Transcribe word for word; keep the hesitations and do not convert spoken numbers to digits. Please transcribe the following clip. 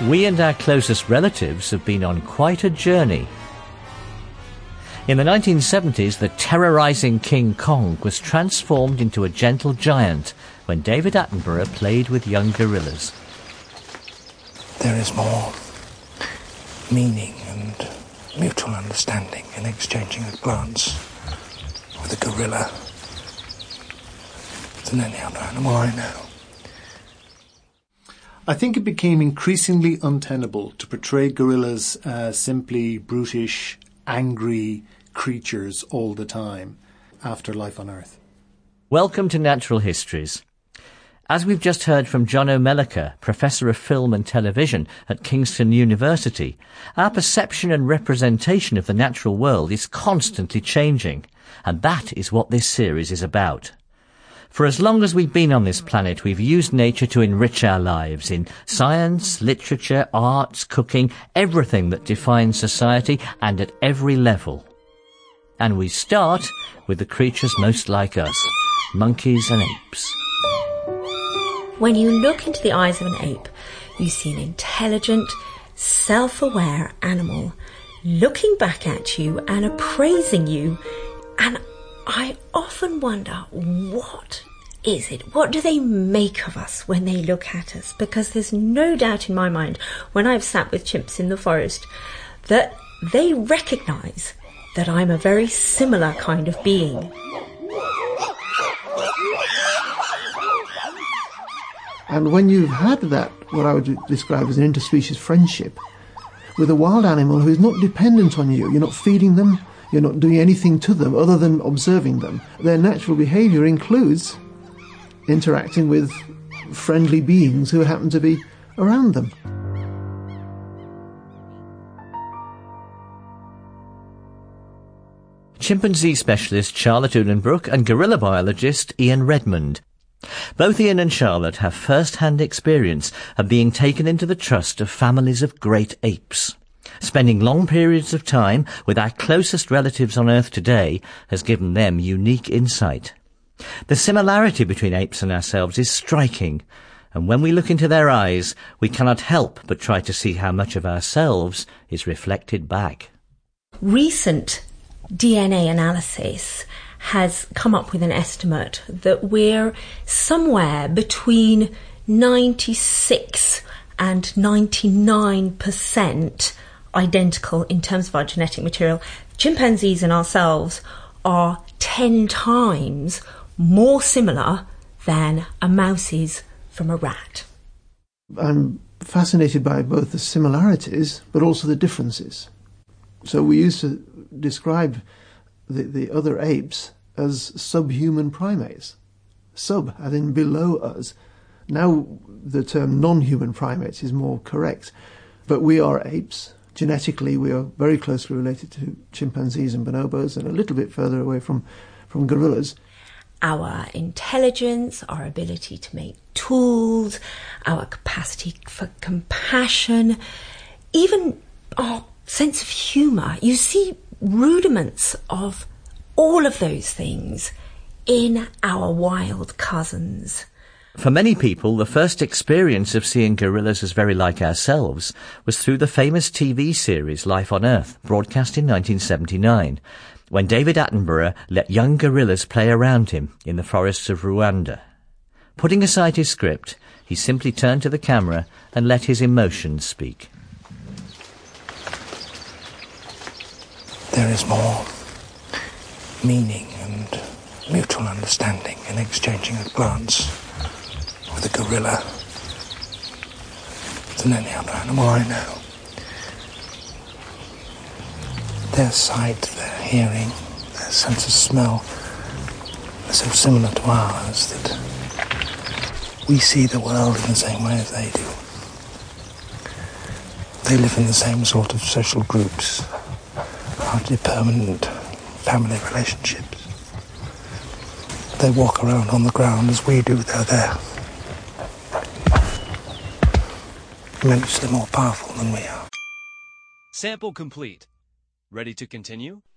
we and our closest relatives have been on quite a journey. In the nineteen seventies, the terrorising King Kong was transformed into a gentle giant when David Attenborough played with young gorillas. There is more meaning and mutual understanding in exchanging a glance with a gorilla than any other animal I know. I think it became increasingly untenable to portray gorillas as simply brutish, angry creatures all the time after Life on Earth. Welcome to Natural Histories. As we've just heard from John O'Mellicker, Professor of Film and Television at Kingston University, our perception and representation of the natural world is constantly changing, and that is what this series is about. For as long as we've been on this planet, we've used nature to enrich our lives in science, literature, arts, cooking, everything that defines society and at every level. And we start with the creatures most like us, monkeys and apes. When you look into the eyes of an ape, you see an intelligent, self-aware animal looking back at you and appraising you. And I often wonder, what is it? What do they make of us when they look at us? Because there's no doubt in my mind, when I've sat with chimps in the forest, that they recognise that I'm a very similar kind of being. And when you've had that, what I would describe as an interspecies friendship, with a wild animal who is not dependent on you, you're not feeding them, you're not doing anything to them other than observing them, their natural behaviour includes interacting with friendly beings who happen to be around them. Chimpanzee specialist Charlotte Uhlenbrook and gorilla biologist Ian Redmond. Both Ian and Charlotte have first-hand experience of being taken into the trust of families of great apes. Spending long periods of time with our closest relatives on Earth today has given them unique insight. The similarity between apes and ourselves is striking, and when we look into their eyes, we cannot help but try to see how much of ourselves is reflected back. Recent D N A analysis has come up with an estimate that we're somewhere between ninety-six and ninety-nine percent identical in terms of our genetic material. Chimpanzees and ourselves are ten times more similar than a mouse is from a rat. I'm fascinated by both the similarities but also the differences. So we used to describe the, the other apes as subhuman primates. Sub, as in below us. Now the term non-human primates is more correct. But we are apes. Genetically, we are very closely related to chimpanzees and bonobos and a little bit further away from, from gorillas. Our intelligence, our ability to make tools, our capacity for compassion, even our sense of humour. You see rudiments of all of those things in our wild cousins. For many people, the first experience of seeing gorillas as very like ourselves was through the famous T V series Life on Earth, broadcast in nineteen seventy-nine, when David Attenborough let young gorillas play around him in the forests of Rwanda. Putting aside his script, he simply turned to the camera and let his emotions speak. There is more meaning and mutual understanding in exchanging a glance with a gorilla than any other animal I know. Their sight, their hearing, their sense of smell are so similar to ours that we see the world in the same way as they do. They live in the same sort of social groups, hardly permanent family relationships. They walk around on the ground as we do. They're there, immensely more powerful than we are. Sample complete. Ready to continue?